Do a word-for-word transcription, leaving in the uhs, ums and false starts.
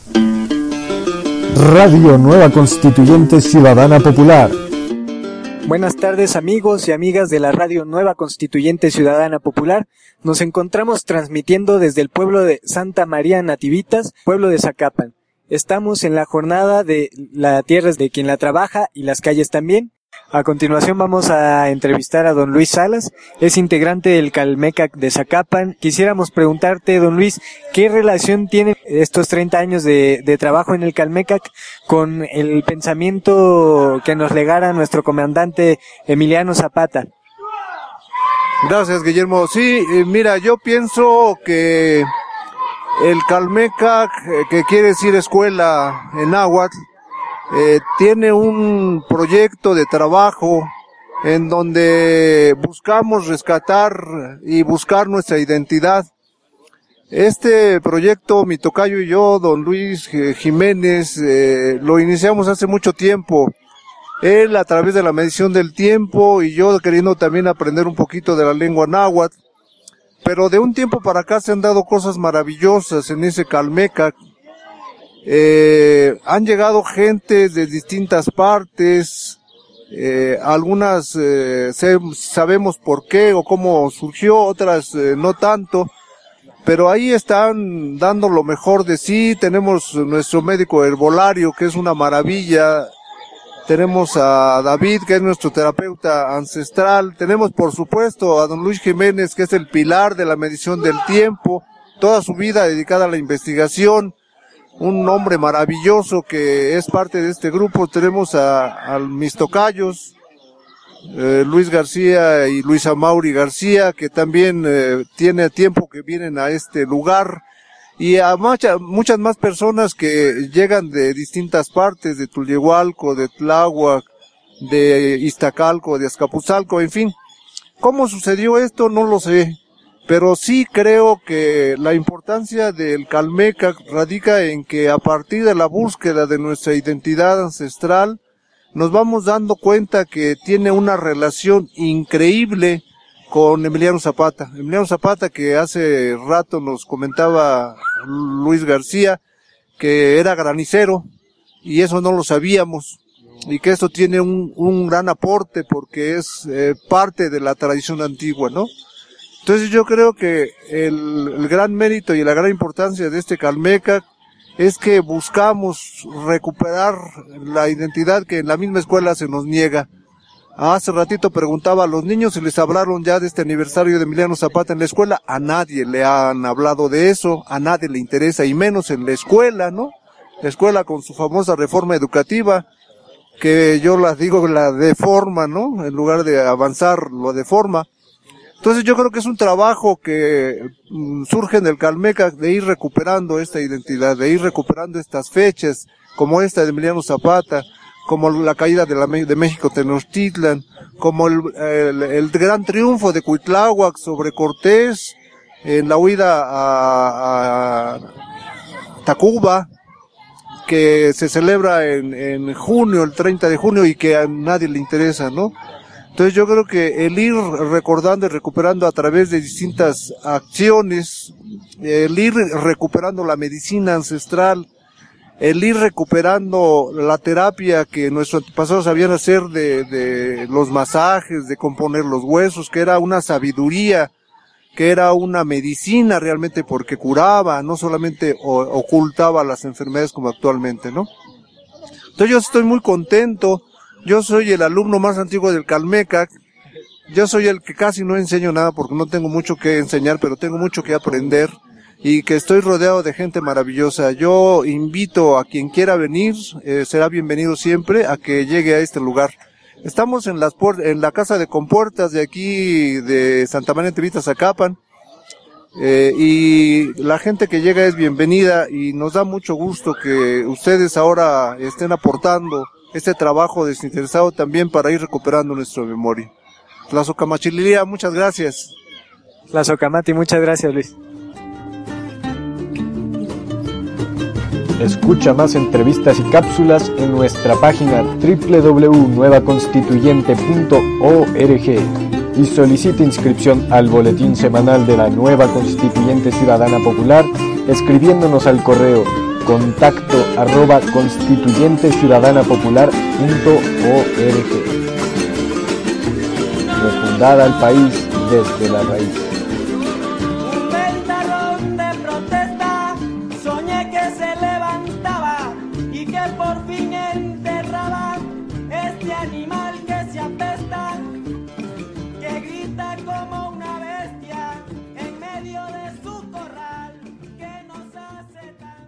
Radio Nueva Constituyente Ciudadana Popular. Buenas tardes amigos y amigas de la Radio Nueva Constituyente Ciudadana Popular. Nos encontramos transmitiendo desde el pueblo de Santa María Nativitas, pueblo de Zacapan. Estamos en la jornada de La tierra es de quien la trabaja y las calles también. A continuación vamos a entrevistar a don Luis Salas, es integrante del Calmecac de Zacapan. Quisiéramos preguntarte, don Luis, ¿qué relación tienen estos treinta años de, de trabajo en el Calmecac con el pensamiento que nos legara nuestro comandante Emiliano Zapata? Gracias, Guillermo. Sí, eh, mira, yo pienso que el Calmecac, eh, que quiere decir escuela en náhuatl, Eh, tiene un proyecto de trabajo en donde buscamos rescatar y buscar nuestra identidad. Este proyecto, mi tocayo y yo, don Luis Jiménez, eh, lo iniciamos hace mucho tiempo. Él a través de la medición del tiempo y yo queriendo también aprender un poquito de la lengua náhuatl. Pero de un tiempo para acá se han dado cosas maravillosas en ese Calmecac. Eh, han llegado gente de distintas partes, eh, algunas eh, se, sabemos por qué o cómo surgió, otras eh, no tanto, pero ahí están dando lo mejor de sí. Tenemos nuestro médico herbolario, que es una maravilla, tenemos a David, que es nuestro terapeuta ancestral, tenemos por supuesto a don Luis Jiménez, que es el pilar de la medición del tiempo, toda su vida dedicada a la investigación. Un hombre maravilloso que es parte de este grupo. Tenemos a, a mis tocayos, eh, Luis García y Luisa Mauri García, que también eh, tiene tiempo que vienen a este lugar, y a mucha, muchas más personas que llegan de distintas partes, de Tulyehualco, de Tláhuac, de Iztacalco, de Azcapotzalco, en fin. ¿Cómo sucedió esto? No lo sé. Pero sí creo que la importancia del Calmecac radica en que a partir de la búsqueda de nuestra identidad ancestral, nos vamos dando cuenta que tiene una relación increíble con Emiliano Zapata. Emiliano Zapata, que hace rato nos comentaba Luis García, que era granicero, y eso no lo sabíamos, y que esto tiene un, un gran aporte porque es eh, parte de la tradición antigua, ¿no? Entonces yo creo que el, el gran mérito y la gran importancia de este Calmecac es que buscamos recuperar la identidad que en la misma escuela se nos niega. Hace ratito preguntaba a los niños si les hablaron ya de este aniversario de Emiliano Zapata en la escuela. A nadie le han hablado de eso, a nadie le interesa, y menos en la escuela, ¿no? La escuela con su famosa reforma educativa, que yo las digo la deforma, ¿no? En lugar de avanzar, lo deforma. Entonces yo creo que es un trabajo que mm, surge en el Calmecac de ir recuperando esta identidad, de ir recuperando estas fechas, como esta de Emiliano Zapata, como la caída de, la, de México Tenochtitlan, como el, el, el gran triunfo de Cuitláhuac sobre Cortés, en la huida a, a Tacuba, que se celebra en, en junio, el treinta de junio, y que a nadie le interesa, ¿no? Entonces yo creo que el ir recordando y recuperando a través de distintas acciones, el ir recuperando la medicina ancestral, el ir recuperando la terapia que nuestros antepasados sabían hacer de, de los masajes, de componer los huesos, que era una sabiduría, que era una medicina realmente porque curaba, no solamente o, ocultaba las enfermedades como actualmente, ¿no? Entonces yo estoy muy contento. Yo soy el alumno más antiguo del Calmecac. Yo soy el que casi no enseño nada porque no tengo mucho que enseñar, pero tengo mucho que aprender, y que estoy rodeado de gente maravillosa. Yo invito a quien quiera venir, eh, será bienvenido siempre, a que llegue a este lugar. Estamos en las puer- en la casa de compuertas de aquí de Santa María Nativitas, Zacapan, eh, y la gente que llega es bienvenida, y nos da mucho gusto que ustedes ahora estén aportando este trabajo desinteresado también para ir recuperando nuestra memoria. Tlazocamachililia, muchas gracias. Tlazocamati, muchas gracias, Luis. Escucha más entrevistas y cápsulas en nuestra página doble u doble u doble u punto nueva constituyente punto org y solicite inscripción al boletín semanal de la Nueva Constituyente Ciudadana Popular escribiéndonos al correo contacto arroba constituyente ciudadana popular punto org. Refundada al país desde la raíz.